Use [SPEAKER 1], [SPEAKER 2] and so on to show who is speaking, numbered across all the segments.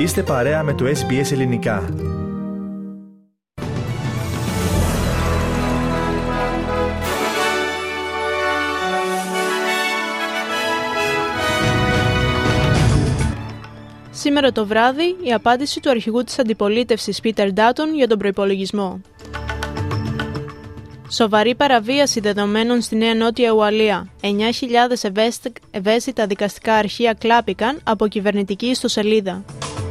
[SPEAKER 1] Είστε παρέα με το SBS Ελληνικά.
[SPEAKER 2] Σήμερα το βράδυ, η απάντηση του αρχηγού της αντιπολίτευσης Peter Dutton για τον προϋπολογισμό. Σοβαρή παραβίαση δεδομένων στη Νέα Νότια Ουαλία. 9.000 ευαίσθητα δικαστικά αρχεία κλάπηκαν από κυβερνητική ιστοσελίδα.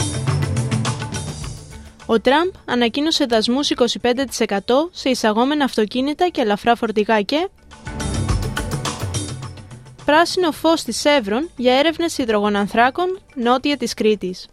[SPEAKER 2] Ο Τραμπ ανακοίνωσε δασμούς 25% σε εισαγόμενα αυτοκίνητα και ελαφρά φορτηγά και πράσινο φως στη Σέβρον για έρευνες υδρογονανθράκων νότια της Κρήτης.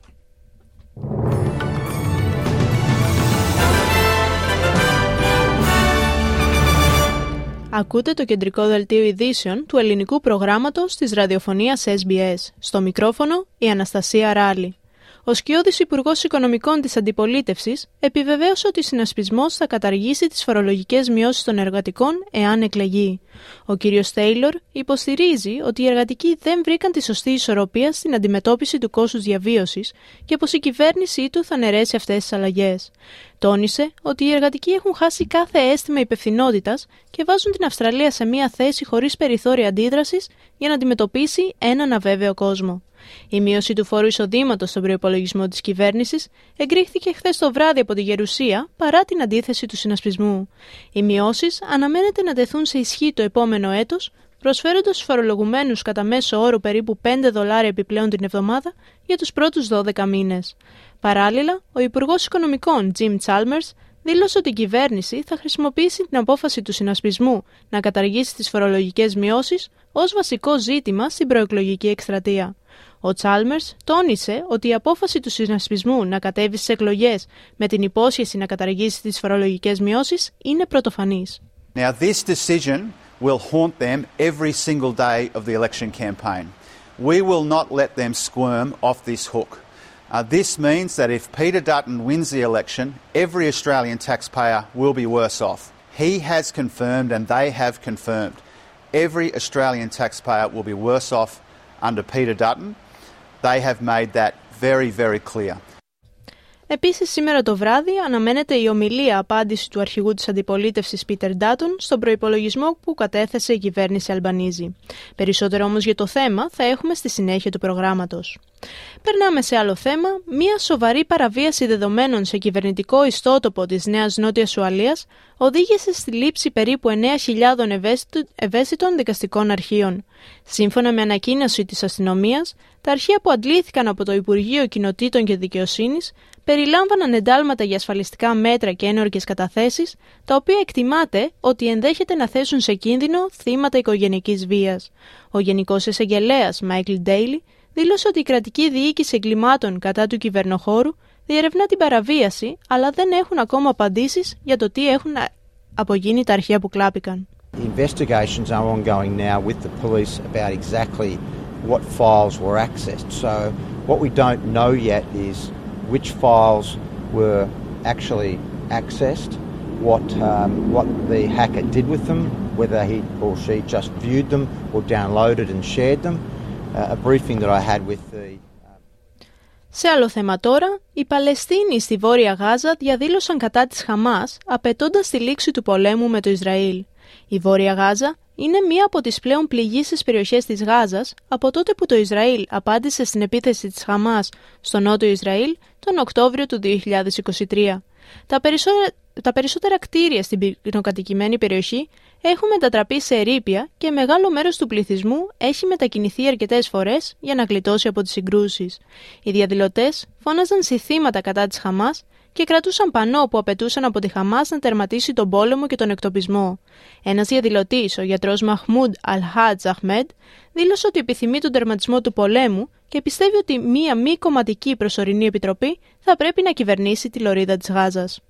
[SPEAKER 2] Ακούτε το κεντρικό δελτίο ειδήσεων του ελληνικού προγράμματος της ραδιοφωνίας SBS. Στο μικρόφωνο η Αναστασία Ράλη. Ο σκιώδης Υπουργός Οικονομικών της Αντιπολίτευσης επιβεβαίωσε ότι ο συνασπισμός θα καταργήσει τις φορολογικές μειώσεις των εργατικών εάν εκλεγεί. Ο κ. Τέιλορ υποστηρίζει ότι οι εργατικοί δεν βρήκαν τη σωστή ισορροπία στην αντιμετώπιση του κόστους διαβίωσης και πως η κυβέρνησή του θα αναιρέσει αυτές τις αλλαγές. Τόνισε ότι οι εργατικοί έχουν χάσει κάθε αίσθημα υπευθυνότητας και βάζουν την Αυστραλία σε μια θέση χωρίς περιθώρια αντίδρασης για να αντιμετωπίσει έναν αβέβαιο κόσμο. Η μείωση του φόρου εισοδήματος στον προϋπολογισμό της κυβέρνησης εγκρίθηκε χθες το βράδυ από τη Γερουσία παρά την αντίθεση του συνασπισμού. Οι μειώσεις αναμένεται να τεθούν σε ισχύ το επόμενο έτος, προσφέροντας στους φορολογουμένους κατά μέσο όρο περίπου $5 επιπλέον την εβδομάδα για τους πρώτους 12 μήνες. Παράλληλα, ο Υπουργός Οικονομικών Jim Chalmers δήλωσε ότι η κυβέρνηση θα χρησιμοποιήσει την απόφαση του συνασπισμού να καταργήσει τις φορολογικές μειώσεις ως βασικό ζήτημα στην προεκλογική εκστρατεία. Ο Chalmers τόνισε ότι η απόφαση του συνασπισμού να κατέβει στις εκλογές με την υπόσχεση να καταργήσει τις φορολογικές μειώσεις είναι πρωτοφανής.
[SPEAKER 3] Now this decision will haunt them every single day of the election campaign. We will not let them squirm off this hook. This means that if Peter Dutton wins the election, every Australian taxpayer will be worse off. He has confirmed and they have confirmed every Australian taxpayer will be worse off under Peter Dutton. They have made that very, very clear.
[SPEAKER 2] Επίσης, σήμερα το βράδυ αναμένεται η ομιλία απάντηση του αρχηγού της αντιπολίτευσης Peter Dutton στον προϋπολογισμό που κατέθεσε η κυβέρνηση Αλμπανίζη. Περισσότερο όμως για το θέμα θα έχουμε στη συνέχεια του προγράμματος. Περνάμε σε άλλο θέμα. Μία σοβαρή παραβίαση δεδομένων σε κυβερνητικό ιστότοπο της Νέας Νότιας Ουαλίας οδήγησε στη λήψη περίπου 9.000 ευαίσθητων δικαστικών αρχείων. Σύμφωνα με ανακοίνωση της αστυνομίας, τα αρχεία που αντλήθηκαν από το Υπουργείο Κοινοτήτων και Δικαιοσύνης περιλάμβαναν εντάλματα για ασφαλιστικά μέτρα και ένορκες καταθέσεις, τα οποία εκτιμάται ότι ενδέχεται να θέσουν σε κίνδυνο θύματα οικογενειακής βίας. Ο Γενικός Εισαγγελέας Μάικλ Ντέιλι δήλωσε ότι η κρατική διοίκηση εγκλημάτων κατά του κυβερνοχώρου διερευνά την παραβίαση, αλλά δεν έχουν ακόμα απαντήσεις για το τι έχουν απογίνει τα αρχεία που κλάπηκαν.
[SPEAKER 4] The investigations are ongoing now with the police about exactly what files were accessed. So what we don't know yet is which files were actually accessed, what the hacker did with them, whether he or she just viewed them or downloaded and shared them. A briefing that I had with the...
[SPEAKER 2] Σε άλλο θέμα τώρα, οι Παλαιστίνοι στη Βόρεια Γάζα διαδήλωσαν κατά της Χαμάς, απαιτώντας τη λήξη του πολέμου με το Ισραήλ. Η Βόρεια Γάζα είναι μία από τις πλέον πληγείσες περιοχές της Γάζας από τότε που το Ισραήλ απάντησε στην επίθεση της Χαμάς στο νότιο Ισραήλ τον Οκτώβριο του 2023. Τα περισσότερα κτίρια στην πυκνοκατοικημένη περιοχή έχουν μετατραπεί σε ερείπια και μεγάλο μέρος του πληθυσμού έχει μετακινηθεί αρκετές φορές για να γλιτώσει από τις συγκρούσεις. Οι διαδηλωτές φώναζαν συνθήματα κατά της Χαμάς και κρατούσαν πανό που απαιτούσαν από τη Χαμάς να τερματίσει τον πόλεμο και τον εκτοπισμό. Ένας διαδηλωτής, ο γιατρός Μαχμούντ Αλ-Χάτζ Αχμέντ, δήλωσε ότι επιθυμεί τον τερματισμό του πολέμου και πιστεύει ότι μία μη κομματική προσωρινή επιτροπή θα πρέπει να κυβερνήσει τη λωρίδα της Γάζας.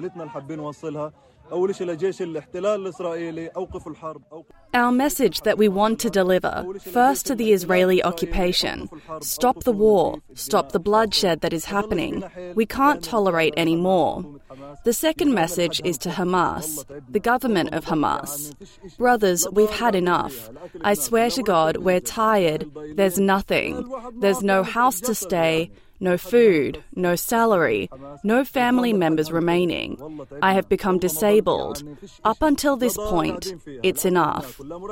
[SPEAKER 5] Our message that we want to deliver, first to the Israeli occupation, stop the war, stop the bloodshed that is happening. We can't tolerate any more. The second message is to Hamas, the government of Hamas. Brothers, we've had enough. I swear to God, we're tired. There's nothing. There's no house to stay, no food, no salary, no family members remaining. I have become disabled. Up until this point, it's enough.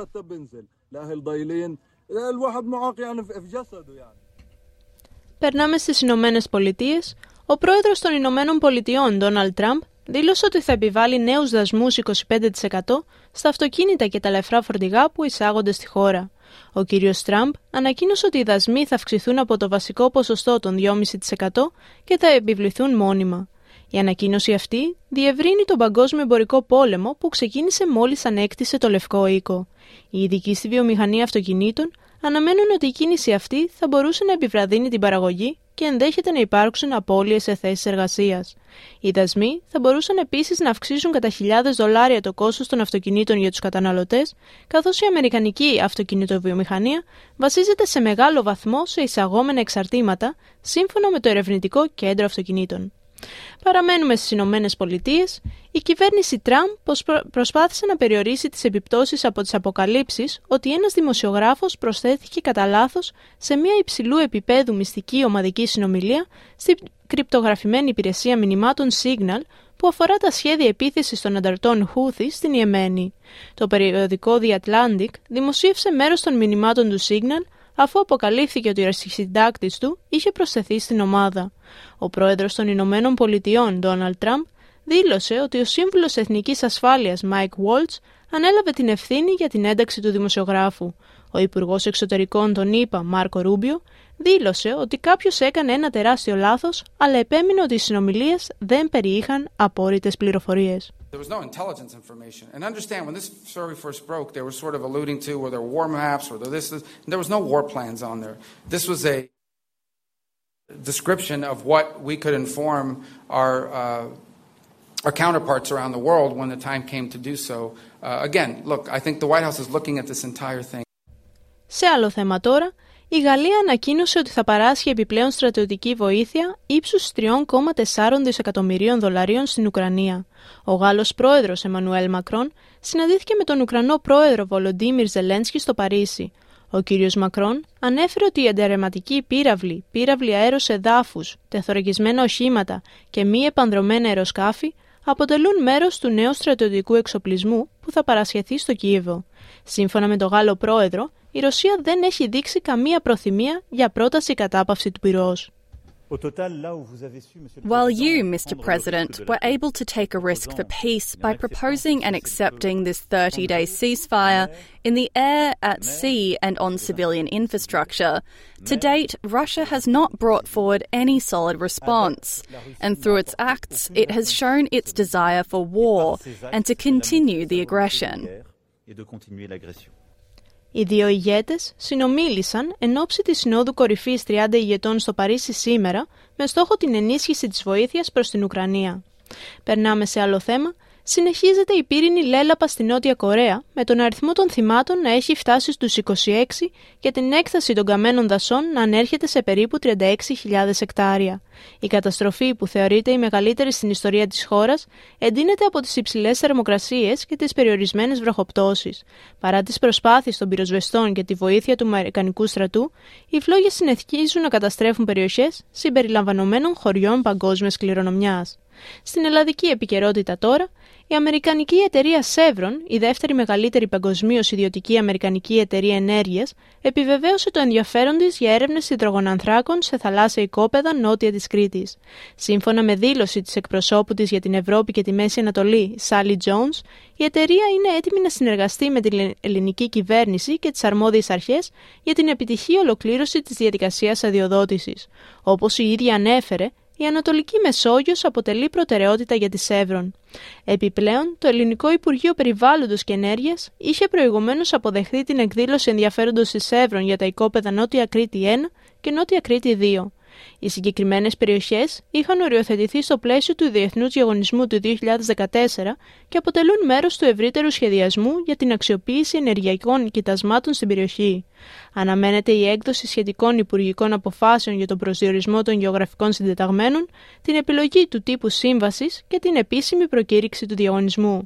[SPEAKER 2] Περνάμε στις Ηνωμένες Πολιτείες. Ο πρόεδρος των Ηνωμένων Πολιτειών, Ντόναλντ Τραμπ, δήλωσε ότι θα επιβάλει νέους δασμούς 25% στα αυτοκίνητα και τα ελαφρά φορτηγά που εισάγονται στη χώρα. Ο κύριος Τραμπ ανακοίνωσε ότι οι δασμοί θα αυξηθούν από το βασικό ποσοστό των 2,5% και θα επιβληθούν μόνιμα. Η ανακοίνωση αυτή διευρύνει τον παγκόσμιο εμπορικό πόλεμο που ξεκίνησε μόλις ανέκτησε το Λευκό Οίκο. Οι ειδικοί στη βιομηχανία αυτοκινήτων αναμένουν ότι η κίνηση αυτή θα μπορούσε να επιβραδύνει την παραγωγή και ενδέχεται να υπάρξουν απώλειες σε θέσεις εργασίας. Οι δασμοί θα μπορούσαν επίσης να αυξήσουν κατά $1.000 το κόστος των αυτοκινήτων για τους καταναλωτές, καθώς η αμερικανική αυτοκινητοβιομηχανία βασίζεται σε μεγάλο βαθμό σε εισαγόμενα εξαρτήματα, σύμφωνα με το Ερευνητικό Κέντρο Αυτοκινήτων. Παραμένουμε στις Ηνωμένες Πολιτείες. Η κυβέρνηση Τραμπ προσπάθησε να περιορίσει τις επιπτώσεις από τις αποκαλύψεις ότι ένας δημοσιογράφος προσθέθηκε κατά λάθος σε μια υψηλού επίπεδου μυστική ομαδική συνομιλία στην κρυπτογραφημένη υπηρεσία μηνυμάτων Signal που αφορά τα σχέδια επίθεσης των ανταρτών Houthi στην Ιεμένη. Το περιοδικό The Atlantic δημοσίευσε μέρος των μηνυμάτων του Signal αφού αποκαλύφθηκε ότι ο αρχισυντάκτης του είχε προσθεθεί στην ομάδα. Ο πρόεδρος των Ηνωμένων Πολιτειών, Ντόναλντ Τραμπ, δήλωσε ότι ο σύμβουλος Εθνικής Ασφάλειας, Μάικ Waltz, ανέλαβε την ευθύνη για την ένταξη του δημοσιογράφου. Ο Υπουργός Εξωτερικών των ΗΠΑ, Μάρκο Ρούμπιο, δήλωσε ότι κάποιος έκανε ένα τεράστιο λάθος, αλλά επέμεινε ότι οι συνομιλίες δεν περιείχαν απόρριτες πληροφορίες.
[SPEAKER 6] There was no intelligence information. And understand, when this story first broke, they were sort of alluding to were there war maps, or there was no war plans on there. This was a description of what we could inform our counterparts around the world when the time came to do so. Again, look, I think the White House is looking at this entire thing.
[SPEAKER 2] Σε άλλο θέμα τώρα, η Γαλλία ανακοίνωσε ότι θα παράσχει επιπλέον στρατιωτική βοήθεια ύψους $3,4 δισεκατομμυρίων στην Ουκρανία. Ο Γάλλος πρόεδρος Εμμανουέλ Μακρόν συναντήθηκε με τον Ουκρανό πρόεδρο Βολοντίμιρ Ζελένσκι στο Παρίσι. Ο κύριος Μακρόν ανέφερε ότι οι αντιαρρεματικοί πύραυλοι αέρος εδάφους, τεθωρακισμένα οχήματα και μη επανδρωμένα αεροσκάφη αποτελούν μέρος του νέου στρατιωτικού εξοπλισμού που θα παρασχεθεί στο Κίεβο. Σύμφωνα με τον Γάλλο πρόεδρο, η Ρωσία δεν έχει δείξει καμία προθυμία για πρόταση κατάπαυση του πυρός.
[SPEAKER 5] While you, Mr. President, were able to take a risk for peace by proposing and accepting this 30-day ceasefire in the air, at sea and on civilian infrastructure, to date, Russia has not brought forward any solid response, and through its acts, it has shown its desire for war and to continue the aggression.
[SPEAKER 2] Οι δύο ηγέτες συνομίλησαν εν ώψη της Συνόδου Κορυφής 30 ηγετών στο Παρίσι σήμερα με στόχο την ενίσχυση της βοήθειας προς την Ουκρανία. Περνάμε σε άλλο θέμα. Συνεχίζεται η πύρινη λέλαπα στη Νότια Κορέα, με τον αριθμό των θυμάτων να έχει φτάσει στους 26 και την έκταση των καμένων δασών να ανέρχεται σε περίπου 36.000 εκτάρια. Η καταστροφή, που θεωρείται η μεγαλύτερη στην ιστορία της χώρας, εντείνεται από τις υψηλές θερμοκρασίες και τις περιορισμένες βροχοπτώσεις. Παρά τις προσπάθειες των πυροσβεστών και τη βοήθεια του Αμερικανικού στρατού, οι φλόγες συνεχίζουν να καταστρέφουν περιοχές συμπεριλαμβανομένων χωριών παγκόσμιας κληρονομιάς. Στην ελλαδική επικαιρότητα τώρα, η αμερικανική εταιρεία Chevron, η δεύτερη μεγαλύτερη παγκοσμίως ιδιωτική αμερικανική εταιρεία ενέργειας, επιβεβαίωσε το ενδιαφέρον της για έρευνες υδρογονανθράκων σε θαλάσσια οικόπεδα νότια της Κρήτης. Σύμφωνα με δήλωση της εκπροσώπου της για την Ευρώπη και τη Μέση Ανατολή, Sally Jones, η εταιρεία είναι έτοιμη να συνεργαστεί με την ελληνική κυβέρνηση και τις αρμόδιες αρχές για την επιτυχή ολοκλήρωση της διαδικασίας αδειοδότησης. Όπως η ίδια ανέφερε, η Ανατολική Μεσόγειος αποτελεί προτεραιότητα για τη Chevron. Επιπλέον, το Ελληνικό Υπουργείο Περιβάλλοντος και Ενέργειας είχε προηγουμένως αποδεχθεί την εκδήλωση ενδιαφέροντος της Chevron για τα οικόπεδα Νότια Κρήτη 1 και Νότια Κρήτη 2. Οι συγκεκριμένες περιοχές είχαν οριοθετηθεί στο πλαίσιο του Διεθνούς Διαγωνισμού του 2014 και αποτελούν μέρος του ευρύτερου σχεδιασμού για την αξιοποίηση ενεργειακών κοιτασμάτων στην περιοχή. Αναμένεται η έκδοση σχετικών υπουργικών αποφάσεων για τον προσδιορισμό των γεωγραφικών συντεταγμένων, την επιλογή του τύπου σύμβασης και την επίσημη προκήρυξη του διαγωνισμού.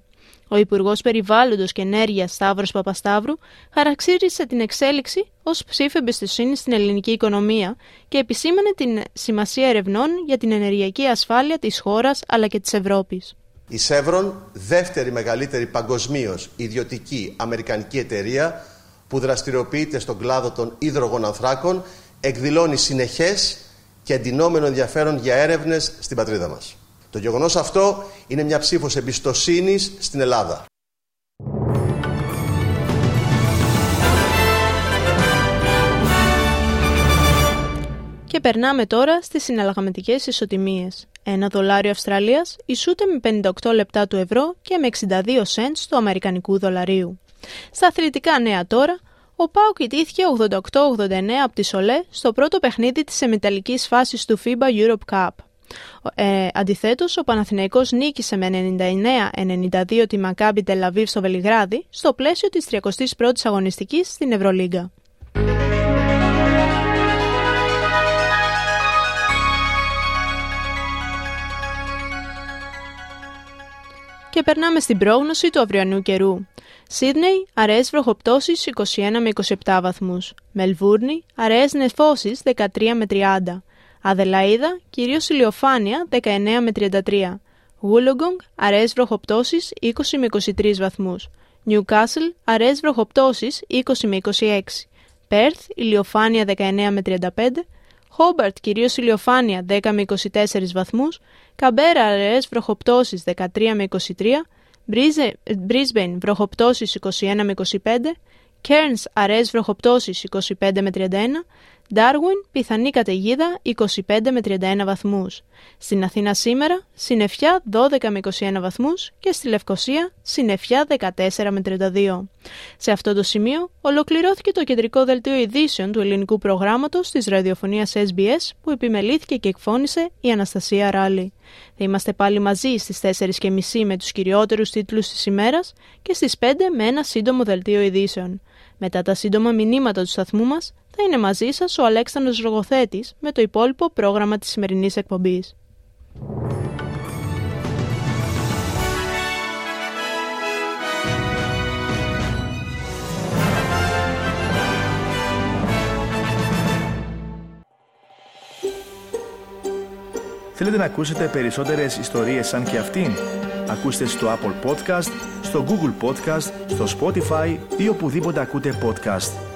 [SPEAKER 2] Ο Υπουργός Περιβάλλοντος και Ενέργειας Σταύρος Παπασταύρου χαρακτήρισε την εξέλιξη ως ψήφο εμπιστοσύνης στην ελληνική οικονομία και επισήμανε την σημασία ερευνών για την ενεργειακή ασφάλεια της χώρας αλλά και της Ευρώπης.
[SPEAKER 7] Η Chevron, δεύτερη μεγαλύτερη παγκοσμίως ιδιωτική αμερικανική εταιρεία που δραστηριοποιείται στον κλάδο των υδρογονανθράκων, εκδηλώνει συνεχές και εντυνόμενο ενδιαφέρον για έρευνες στην πατρίδα μας. Το γεγονός αυτό είναι μια ψήφος εμπιστοσύνης στην Ελλάδα.
[SPEAKER 2] Και περνάμε τώρα στις συναλλαγματικές ισοτιμίες. $1 Αυστραλίας ισούται με 58 λεπτά του ευρώ και με 62 cents του αμερικανικού δολαρίου. Στα αθλητικά νέα τώρα, ο ΠΑΟΚ ιτήθηκε 88-89 από τη Σολέ στο πρώτο παιχνίδι της εμιταλικής φάσης του FIBA Europe Cup. Αντιθέτως, ο Παναθηναϊκός νίκησε με 99-92 τη Μακάμπι Τελαβίβ στο Βελιγράδι στο πλαίσιο της 31ης αγωνιστικής στην Ευρωλίγκα. Και περνάμε στην πρόγνωση του αυριανού καιρού. Σίδνεϊ, αραιές βροχοπτώσεις 21 με 27 βαθμούς. Μελβούρνη, αραιές νεφώσεις 13 με 30. Αδελαΐδα, κυρίως ηλιοφάνεια 19 με 33. Γούλογκονγκ, αραιές βροχοπτώσεις 20 με 23 βαθμούς. Νιουκάσλ, αραιές βροχοπτώσεις 20 με 26. Πέρθ, ηλιοφάνεια 19 με 35. Χόμπαρτ, κυρίως ηλιοφάνεια 10 με 24 βαθμούς. Καμπέρα, αραιές βροχοπτώσεις 13 με 23. Μπρίσμπεϊν, βροχοπτώσεις 21 με 25. Κέρνς, αραιές βροχοπτώσεις 25 με 31. Ντάρουιν, πιθανή καταιγίδα 25 με 31 βαθμούς. Στην Αθήνα σήμερα, συννεφιά 12 με 21 βαθμούς και στη Λευκοσία, συννεφιά 14 με 32. Σε αυτό το σημείο, ολοκληρώθηκε το κεντρικό δελτίο ειδήσεων του ελληνικού προγράμματος της ραδιοφωνίας SBS που επιμελήθηκε και εκφώνησε η Αναστασία Ράλη. Θα είμαστε πάλι μαζί στις 4:30 με τους κυριότερους τίτλους της ημέρας και στις 5 με ένα σύντομο δελτίο ειδήσεων. Μετά τα σύντομα μηνύματα του σταθμού μας, θα είναι μαζί σας ο Αλέξανδρος Ρογοθέτης με το υπόλοιπο πρόγραμμα της σημερινής εκπομπής.
[SPEAKER 1] Θέλετε να ακούσετε περισσότερες ιστορίες σαν και αυτήν? Ακούστε στο Apple Podcast, στο Google Podcast, στο Spotify ή οπουδήποτε ακούτε podcast.